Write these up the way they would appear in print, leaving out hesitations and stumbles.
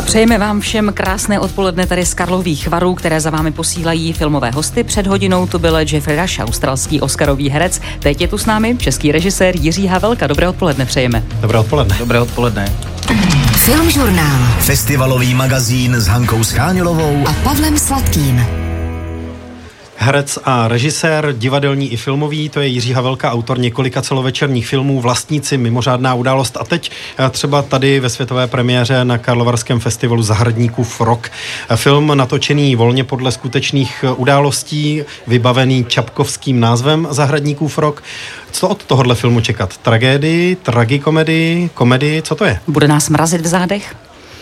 Přejeme vám všem krásné odpoledne tady z Karlových Varů, které za vámi posílají filmové hosty. Před hodinou to byl Jeffrey Rush, australský oscarový herec. Teď je tu s námi český režisér Jiří Havelka. Dobré odpoledne přejeme. Dobré odpoledne. Dobré odpoledne. Filmžurnál. Festivalový magazín s Hankou Schráňovou a Pavlem Sladkým. Herec a režisér, divadelní i filmový, to je Jiří Havelka, autor několika celovečerních filmů, Vlastníci, Mimořádná událost a teď třeba tady ve světové premiéře na Karlovarském festivalu Zahradníkův rok. Film natočený volně podle skutečných událostí, vybavený čapkovským názvem Zahradníkův rok. Co od tohohle filmu čekat? Tragédii, tragikomedii, komedii, co to je? Bude nás mrazit v zádech?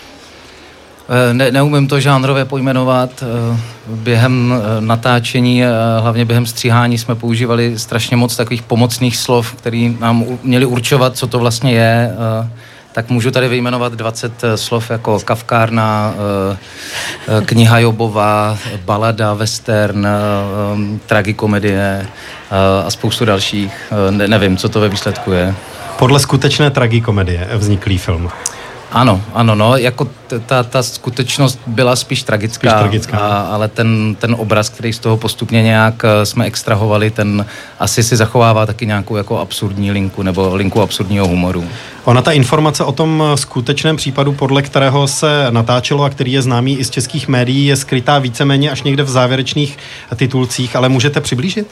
Neumím to žánrově pojmenovat. Během natáčení, hlavně během stříhání jsme používali strašně moc takových pomocných slov, které nám měly určovat, co to vlastně je. Tak můžu tady vyjmenovat 20 slov jako kavkárna, kniha Jobova, balada, western, tragikomedie a spoustu dalších. Nevím, co to ve výsledku je. Podle skutečné tragikomedie vzniklý film. Ano, no, jako ta skutečnost byla spíš tragická. Ale ten obraz, který z toho postupně nějak jsme extrahovali, ten asi si zachovává taky nějakou jako absurdní linku nebo linku absurdního humoru. Ona ta informace o tom skutečném případu, podle kterého se natáčelo a který je známý i z českých médií, je skrytá víceméně až někde v závěrečných titulcích, ale můžete přiblížit?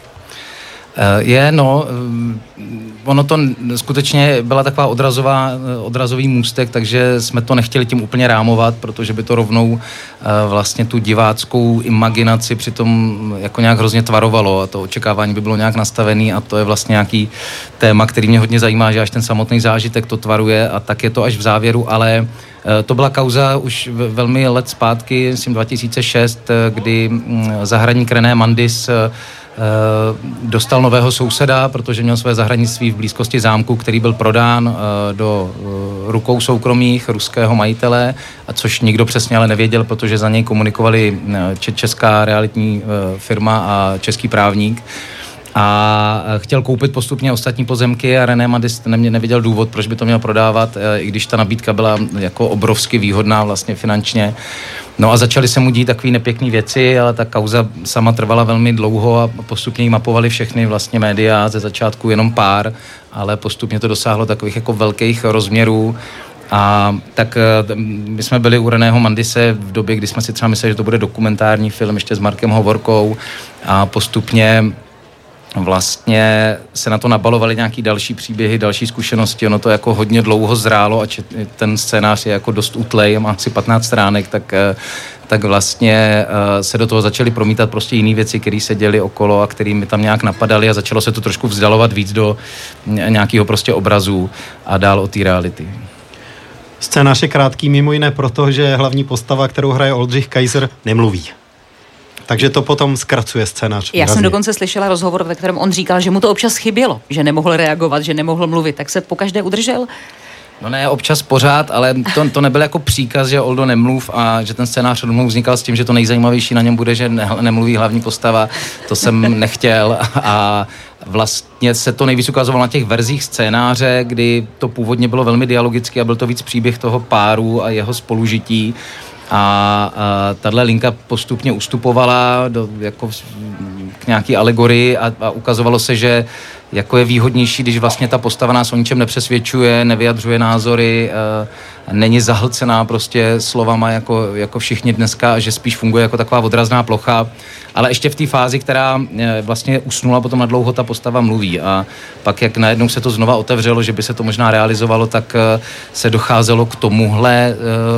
Ono to skutečně byla taková odrazový můstek, takže jsme to nechtěli tím úplně rámovat, protože by to rovnou vlastně tu diváckou imaginaci přitom jako nějak hrozně tvarovalo a to očekávání by bylo nějak nastavený a to je vlastně nějaký téma, který mě hodně zajímá, že až ten samotný zážitek to tvaruje a tak je to až v závěru, ale to byla kauza už velmi let zpátky, myslím 2006, kdy zahradník René Mandis dostal nového souseda, protože měl své zahradnictví v blízkosti zámku, který byl prodán do rukou soukromých ruského majitele, a což nikdo přesně ale nevěděl, protože za něj komunikovali česká realitní firma a český právník. A chtěl koupit postupně ostatní pozemky a René Mandis neviděl důvod, proč by to měl prodávat, i když ta nabídka byla jako obrovsky výhodná vlastně finančně. No a začaly se mu dít takové nepěkné věci, ale ta kauza sama trvala velmi dlouho a postupně ji mapovali všechny vlastně média, ze začátku jenom pár, ale postupně to dosáhlo takových jako velkých rozměrů. A tak my jsme byli u Reného Mandise v době, kdy jsme si třeba mysleli, že to bude dokumentární film ještě s Markem Hovorkou a postupně vlastně se na to nabalovaly nějaký další příběhy, další zkušenosti, ono to jako hodně dlouho zrálo a ten scénář je jako dost utlej, má asi 15 stránek, tak vlastně se do toho začaly promítat prostě jiné věci, které se děly okolo a které mi tam nějak napadaly a začalo se to trošku vzdalovat víc do nějakého prostě obrazu a dál od té reality. Scénář je krátký mimo jiné proto, že hlavní postava, kterou hraje Oldřich Kaiser, nemluví. Takže to potom zkracuje scénář. Já jsem dokonce slyšela rozhovor, ve kterém on říkal, že mu to občas chybělo, že nemohl reagovat, že nemohl mluvit, tak se pokaždé udržel? No ne, občas pořád, ale to nebyl jako příkaz, že Oldo nemluv a že ten scénář rovnou vznikal s tím, že to nejzajímavější na něm bude, že nemluví hlavní postava. To jsem nechtěl a vlastně se to nejvíc ukazovalo na těch verzích scénáře, kdy to původně bylo velmi dialogicky a byl to víc příběh toho páru a jeho spolužití. A tahle linka postupně ustupovala k nějaký alegorii a ukazovalo se, že jako je výhodnější, když vlastně ta postava nás o ničem nepřesvědčuje, nevyjadřuje názory, není zahlcená prostě slovama jako všichni dneska, že spíš funguje jako taková odrazná plocha, ale ještě v té fázi, která vlastně usnula, potom na dlouho ta postava mluví a pak jak najednou se to znova otevřelo, že by se to možná realizovalo, tak se docházelo k tomuhle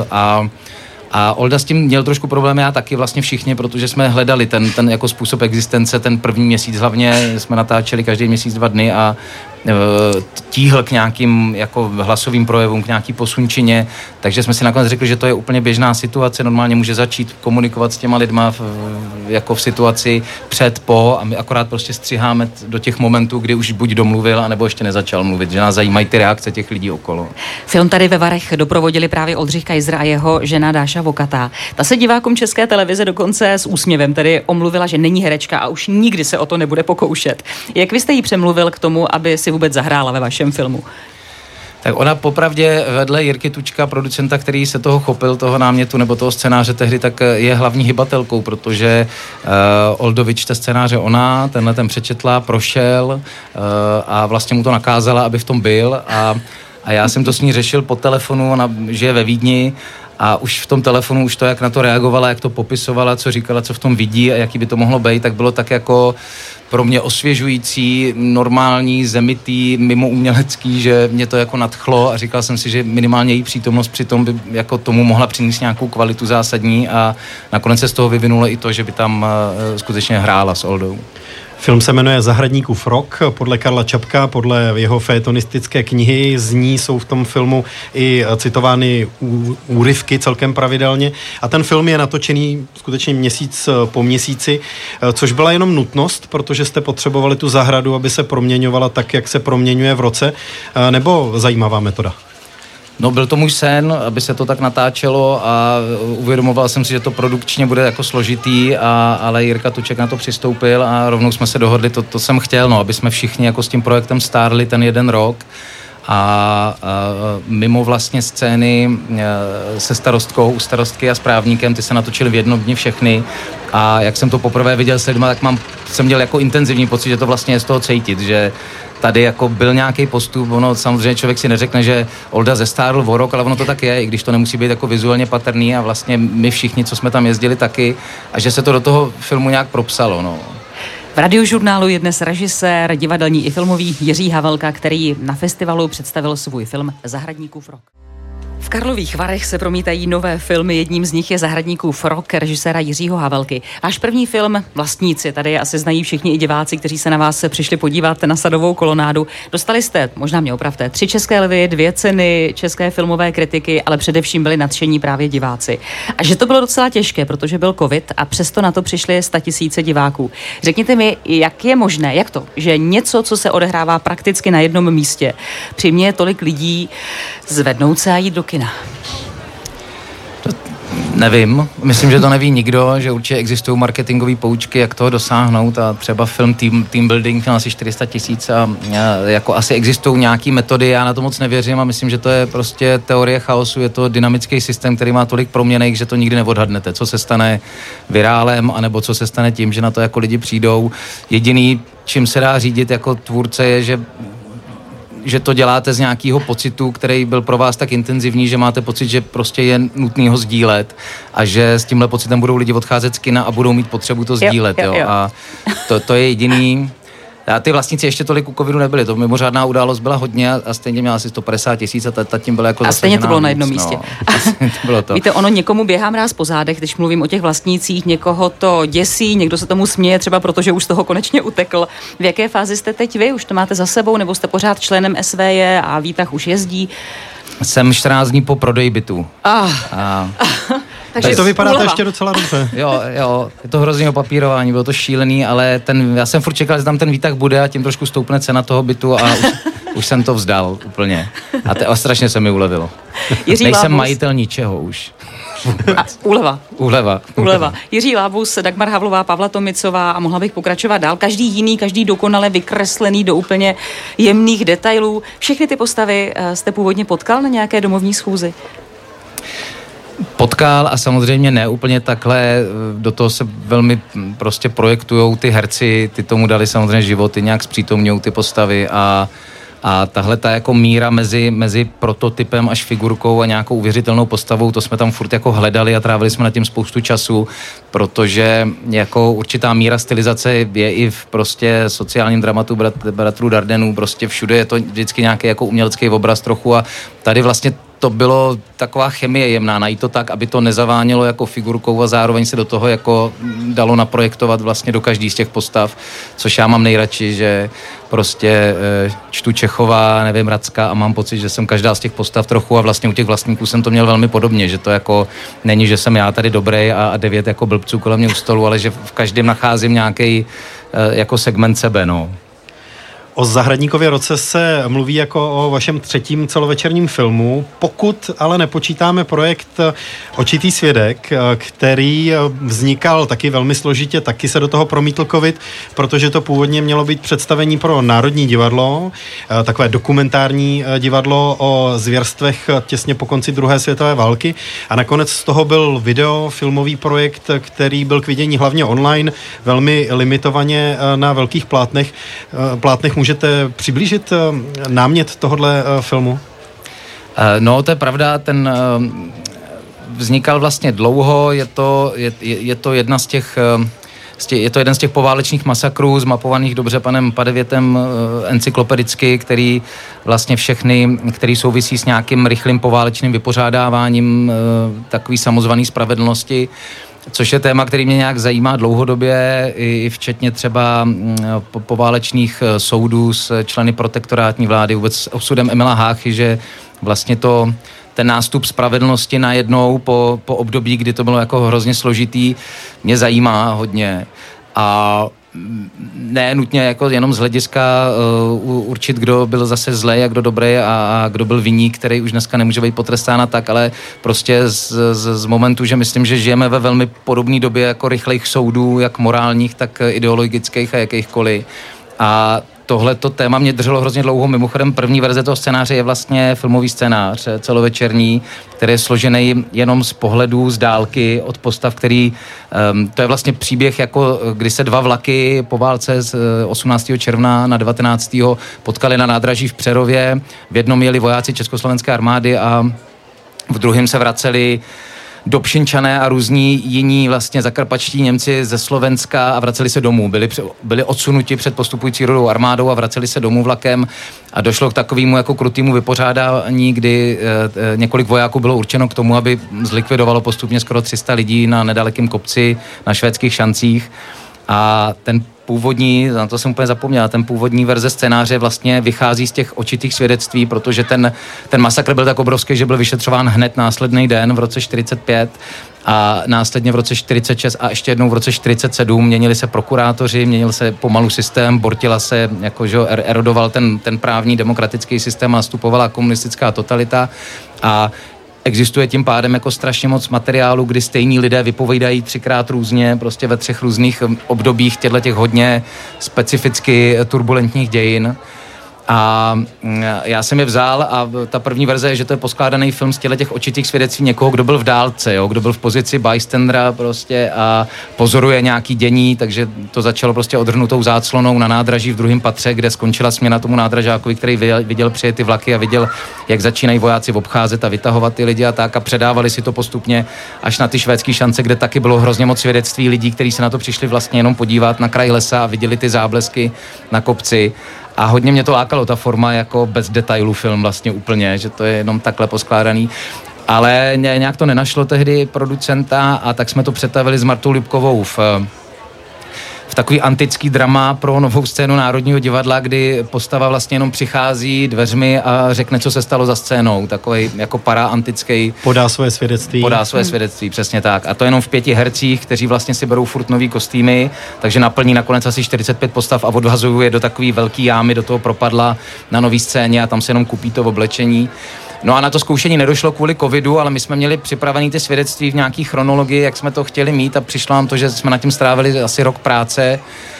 a Olda s tím měl trošku problém, já taky vlastně všichni, protože jsme hledali ten jako způsob existence, ten první měsíc hlavně jsme natáčeli každý měsíc 2 dny a tíhl k nějakým jako hlasovým projevům, k nějaký posunčině, takže jsme si nakonec řekli, že to je úplně běžná situace, normálně může začít komunikovat s těma lidma jako v situaci před, po a my akorát prostě střiháme do těch momentů, kdy už buď domluvil, anebo ještě nezačal mluvit, že nás zajímají ty reakce těch lidí okolo. Film tady ve Varech doprovodili právě Oldřich Kaiser a jeho žena Dáša Vokatá. Ta se divákům České televize dokonce s úsměvem tedy omluvila, že není herečka a už nikdy se o to nebude pokoušet. Jak vy jste jí přemluvil k tomu, aby si vůbec zahrála ve vašem filmu? Tak ona popravdě vedle Jirky Tučka, producenta, který se toho chopil, toho námětu nebo toho scénáře tehdy, tak je hlavní hybatelkou, protože Oldo vyčte scénáře ona, tenhle ten přečetla, prošel a vlastně mu to nakázala, aby v tom byl a já jsem to s ní řešil po telefonu, ona žije ve Vídni a už v tom telefonu, už to, jak na to reagovala, jak to popisovala, co říkala, co v tom vidí a jaký by to mohlo být, tak bylo tak jako pro mě osvěžující, normální, zemitý, mimo umělecký, že mě to jako nadchlo a říkal jsem si, že minimálně její přítomnost přitom by jako tomu mohla přinést nějakou kvalitu zásadní a nakonec se z toho vyvinulo i to, že by tam skutečně hrála s Oldou. Film se jmenuje Zahradníkův rok, podle Karla Čapka, podle jeho fejetonistické knihy. Z ní jsou v tom filmu i citovány úryvky celkem pravidelně. A ten film je natočený skutečně měsíc po měsíci, což byla jenom nutnost, protože jste potřebovali tu zahradu, aby se proměňovala tak, jak se proměňuje v roce, nebo zajímavá metoda? No, byl to můj sen, aby se to tak natáčelo a uvědomoval jsem si, že to produkčně bude jako složitý, ale Jirka Tuček na to přistoupil a rovnou jsme se dohodli, to jsem chtěl, no, aby jsme všichni jako s tím projektem stárli ten jeden rok a mimo vlastně scény se starostkou, u starostky a s právníkem, ty se natočily v jednom dni všechny a jak jsem to poprvé viděl s lidma, tak jsem měl jako intenzivní pocit, že to vlastně je z toho cítit, že tady jako byl nějaký postup, ono samozřejmě člověk si neřekne, že Olda zestárl o rok, ale ono to tak je, i když to nemusí být jako vizuálně patrný a vlastně my všichni, co jsme tam jezdili taky a že se to do toho filmu nějak propsalo, no. V Radiožurnálu je dnes režisér, divadelní i filmový Jiří Havelka, který na festivalu představil svůj film Zahradníkův rok. V Karlových Varech se promítají nové filmy, jedním z nich je Zahradníkův rok režiséra Jiřího Havelky. Váš první film Vlastníci, tady asi znají všichni i diváci, kteří se na vás přišli podívat na Sadovou kolonádu. Dostali jste, možná mě opravte, 3 České lvy, 2 ceny české filmové kritiky, ale především byli nadšení právě diváci. A že to bylo docela těžké, protože byl covid a přesto na to přišli 100 000 diváků. Řekněte mi, jak je možné, jak to, že něco, co se odehrává prakticky na jednom místě, přiměje tolik lidí zvednout se a jít do kina? Nevím, myslím, že to neví nikdo, že určitě existují marketingové poučky, jak toho dosáhnout a třeba film Team Building měl asi 400 000 a jako asi existují nějaký metody, já na to moc nevěřím a myslím, že to je prostě teorie chaosu, je to dynamický systém, který má tolik proměnných, že to nikdy neodhadnete, co se stane virálem, anebo co se stane tím, že na to jako lidi přijdou. Jediný, čím se dá řídit jako tvůrce, je, že to děláte z nějakého pocitu, který byl pro vás tak intenzivní, že máte pocit, že prostě je nutný ho sdílet a že s tímhle pocitem budou lidi odcházet z kina a budou mít potřebu to sdílet. Jo. A to je jediný. A ty Vlastníci ještě tolik u covidu nebyly, to mimořádná událost byla hodně a stejně měla asi 150 000 a ta tím byla jako a stejně to bylo na jednom místě. To bylo to. Víte, ono někomu běhá mráz po zádech, když mluvím o těch Vlastnících, někoho to děsí, někdo se tomu směje, třeba protože už z toho konečně utekl. V jaké fázi jste teď vy? Už to máte za sebou, nebo jste pořád členem SVJ a Výtah už jezdí? Jsem 14 dní po prodeji bytu. Takže to vypadá to ještě docela dobře. Jo, je to hrozný opapírování, bylo to šílený, ale já jsem furt čekal, že tam ten výtah bude a tím trošku stoupne cena toho bytu a už jsem to vzdal úplně. A strašně se mi ulevilo. Nejsem majitel ničeho už. Úleva. Jiří Lábus, Dagmar Havlová, Pavla Tomicová a mohla bych pokračovat dál. Každý dokonale vykreslený do úplně jemných detailů. Všechny ty postavy jste původně potkal na nějaké domovní schůzi? Potkal a samozřejmě ne úplně takhle, do toho se velmi prostě projektujou ty herci, ty tomu dali samozřejmě životy, nějak zpřítomňují ty postavy a tahle ta jako míra mezi prototypem až figurkou a nějakou uvěřitelnou postavou, to jsme tam furt jako hledali a trávili jsme nad tím spoustu času, protože jako určitá míra stylizace je i v prostě sociálním dramatu bratrů Dardenů, prostě všude je to vždycky nějaký jako umělecký obraz trochu a tady vlastně to bylo taková chemie jemná, najít to tak, aby to nezavánělo jako figurkou a zároveň se do toho jako dalo naprojektovat vlastně do každý z těch postav, což já mám nejradši, že prostě čtu Čechova, nevím, Racka a mám pocit, že jsem každá z těch postav trochu a vlastně u těch Vlastníků jsem to měl velmi podobně, že to jako není, že jsem já tady dobrý a 9 jako blbců kolem mě u stolu, ale že v každém nacházím nějaký jako segment sebe, no. O Zahradníkově roce se mluví jako o vašem 3. celovečerním filmu, pokud ale nepočítáme projekt Očitý svědek, který vznikal taky velmi složitě, taky se do toho promítl covid, protože to původně mělo být představení pro Národní divadlo, takové dokumentární divadlo o zvěrstvech těsně po konci druhé světové války a nakonec z toho byl videofilmový projekt, který byl k vidění hlavně online, velmi limitovaně na velkých plátnech. Můžete přiblížit námět tohohle filmu? No, to je pravda, ten vznikal vlastně dlouho, je to jedna z těch je to jeden z těch poválečných masakrů, zmapovaných dobře panem Padevětem encyklopedicky, který vlastně všechny, který souvisí s nějakým rychlým poválečným vypořádáváním takový samozvaný spravedlnosti, což je téma, který mě nějak zajímá dlouhodobě, i včetně třeba poválečných soudů s členy protektorátní vlády, vůbec s osudem Emila Háchy, že vlastně ten nástup spravedlnosti najednou po období, kdy to bylo jako hrozně složitý, mě zajímá hodně. A ne nutně jako jenom z hlediska určit, kdo byl zase zlej a kdo dobrý a kdo byl viník, který už dneska nemůže být potrestán a tak, ale prostě z momentu, že myslím, že žijeme ve velmi podobné době jako rychlejch soudů, jak morálních, tak ideologických a jakýchkoliv. A tohleto téma mě drželo hrozně dlouho. Mimochodem první verze toho scénáře je vlastně filmový scénář, celovečerní, který je složený jenom z pohledů, z dálky od postav, který, to je vlastně příběh, jako kdy se dva vlaky po válce z 18. června na 19. potkali na nádraží v Přerově. V jednom jeli vojáci Československé armády a v druhém se vraceli Dobšinčané a různí jiní vlastně zakarpačtí Němci ze Slovenska a vraceli se domů. Byli odsunuti před postupující Rudou armádou a vraceli se domů vlakem a došlo k takovému jako krutému vypořádání, kdy několik vojáků bylo určeno k tomu, aby zlikvidovalo postupně skoro 300 lidí na nedalekém kopci na Švédských Šancích. A ten původní, na to jsem úplně zapomněl, ten původní verze scénáře vlastně vychází z těch očitých svědectví, protože ten masakr byl tak obrovský, že byl vyšetřován hned následný den v roce 45 a následně v roce 46 a ještě jednou v roce 47 měnili se prokurátoři, měnil se pomalu systém, bortila se, jakože erodoval ten právní demokratický systém a nastupovala komunistická totalita a existuje tím pádem jako strašně moc materiálu, kdy stejní lidé vypovídají 3krát různě, prostě ve 3 různých obdobích těch hodně specificky turbulentních dějin. A já jsem je vzal a ta první verze je, že to je poskládaný film z těch očitých svědectví někoho, kdo byl v dálce, jo? Kdo byl v pozici bystandera prostě a pozoruje nějaký dění, takže to začalo prostě odhrnutou záclonou na nádraží v 2. patře, kde skončila směna tomu nádražákovi, který viděl přijet ty vlaky a viděl, jak začínají vojáci obcházet a vytahovat ty lidi a tak a předávali si to postupně až na ty Švédské Šance, kde taky bylo hrozně moc svědectví lidí, kteří se na to přišli vlastně jenom podívat na kraj lesa a viděli ty záblesky na kopci. A hodně mě to lákalo, ta forma jako bez detailů film vlastně úplně, že to je jenom takhle poskládaný. Ale nějak to nenašlo tehdy producenta a tak jsme to přetavili s Martou Lipkovou v takový antický drama pro novou scénu Národního divadla, kdy postava vlastně jenom přichází dveřmi a řekne, co se stalo za scénou. Takovej jako paraantický. Podá svoje svědectví, přesně tak. A to jenom v 5 hercích, kteří vlastně si berou furt nový kostýmy, takže naplní nakonec asi 45 postav a odhazují je do takový velký jámy, do toho propadla na nový scéně a tam se jenom kupí to oblečení. No a na to zkoušení nedošlo kvůli covidu, ale my jsme měli připravený ty svědectví v nějaký chronologii, jak jsme to chtěli mít a přišlo nám to, že jsme nad tím strávili asi rok práce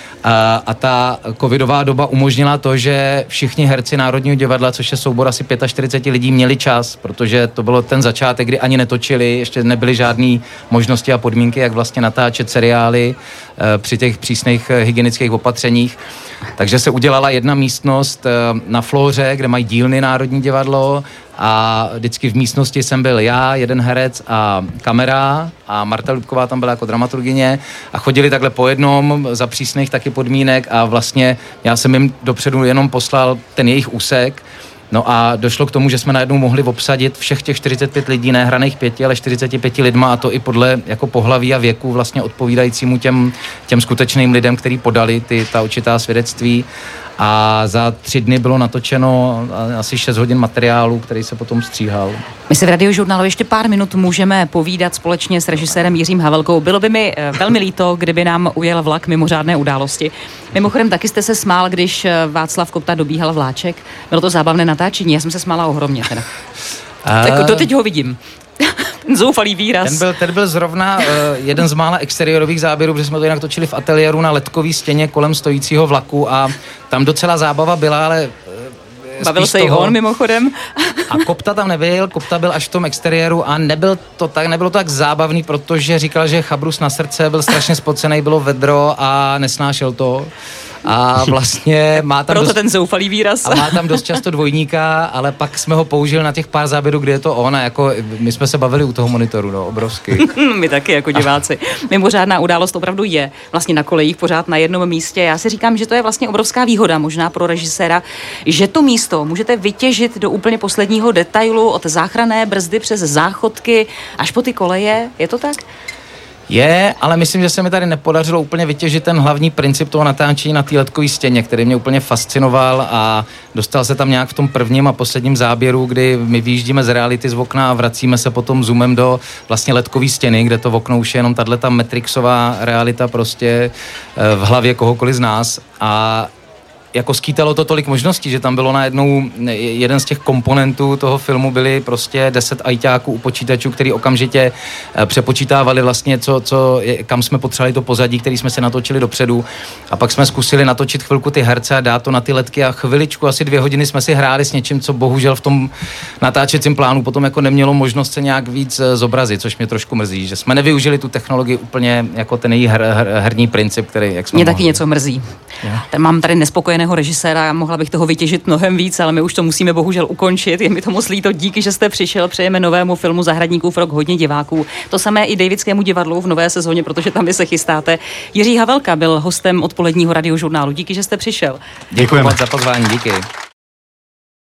a ta covidová doba umožnila to, že všichni herci Národního divadla, což je soubor asi 45 lidí, měli čas, protože to bylo ten začátek, kdy ani netočili, ještě nebyly žádné možnosti a podmínky, jak vlastně natáčet seriály při těch přísných hygienických opatřeních. Takže se udělala jedna místnost na Flóře, kde mají dílny Národní divadlo a vždycky v místnosti jsem byl já, jeden herec a kamera a Marta Lipková tam byla jako dramaturgyně a chodili takhle po jednom za přísných taky podmínek a vlastně já jsem jim dopředu jenom poslal ten jejich úsek. No a došlo k tomu, že jsme najednou mohli obsadit všech těch 45 lidí, ne hraných 5, ale 45 lidma a to i podle jako pohlaví a věku vlastně odpovídajícímu těm skutečným lidem, kteří podali ta očitá svědectví. a za 3 dny bylo natočeno asi 6 hodin materiálu, který se potom stříhal. My si v Radiožurnálu ještě pár minut můžeme povídat společně s režisérem Jiřím Havelkou. Bylo by mi velmi líto, kdyby nám ujel vlak mimořádné události. Mimochodem taky jste se smál, když Václav Kopta dobíhal vláček. Bylo to zábavné natáčení, já jsem se smála ohromně teda. Tak to teď ho vidím. Ten zoufalý výraz. Ten byl zrovna jeden z mála exteriorových záběrů, protože jsme to jinak točili v ateliéru na ledkové stěně kolem stojícího vlaku a tam docela zábava byla, ale bavil se i on mimochodem. A Kopta tam nebyl, Kopta byl až v tom exteriéru a nebylo to tak zábavný, protože říkal, že chabrus na srdce, byl strašně spocený, bylo vedro a nesnášel to. A vlastně má tam ten zoufalý výraz. A má tam dost často dvojníka, ale pak jsme ho použili na těch pár záběrů, kde je to on a jako my jsme se bavili u toho monitoru, no, obrovsky. My taky jako diváci. Mimořádná událost opravdu je vlastně na kolejích pořád na jednom místě. Já si říkám, že to je vlastně obrovská výhoda možná pro režiséra, že to místo můžete vytěžit do úplně posledního detailu, od záchranné brzdy přes záchodky až po ty koleje. Je to tak? Je, ale myslím, že se mi tady nepodařilo úplně vytěžit ten hlavní princip toho natáčení na té ledkové stěně, který mě úplně fascinoval a dostal se tam nějak v tom prvním a posledním záběru, kdy my vyjíždíme z reality z okna a vracíme se potom zoomem do vlastně ledkové stěny, kde to okno už je jenom tato matrixová realita prostě v hlavě kohokoliv z nás a jako skýtalo to tolik možností, že tam bylo najednou jeden z těch komponentů toho filmu byly prostě 10 ajťáků u počítačů, který okamžitě přepočítávali vlastně, kam jsme potřebovali to pozadí, který jsme se natočili dopředu a pak jsme zkusili natočit chvilku ty herce a dát to na ty ledky a chviličku, asi 2 hodiny jsme si hráli s něčím, co bohužel v tom natáčecím plánu potom jako nemělo možnost se nějak víc zobrazit, což mě trošku mrzí, že jsme nevyužili tu technologii úplně jako ten její herní princip, který jak jsme mě mohli. Taky něco mrzí. Mám tady nespokojeného režiséra, mohla bych toho vytěžit mnohem víc, ale my už to musíme bohužel ukončit. Je mi to moc líto, díky, že jste přišel. Přejeme novému filmu Zahradníkův rok hodně diváků. To samé i Davidskému divadlu v nové sezóně, protože tam vy se chystáte. Jiří Havelka byl hostem odpoledního Radiožurnálu. Díky, že jste přišel. Děkujeme za pozvání, díky.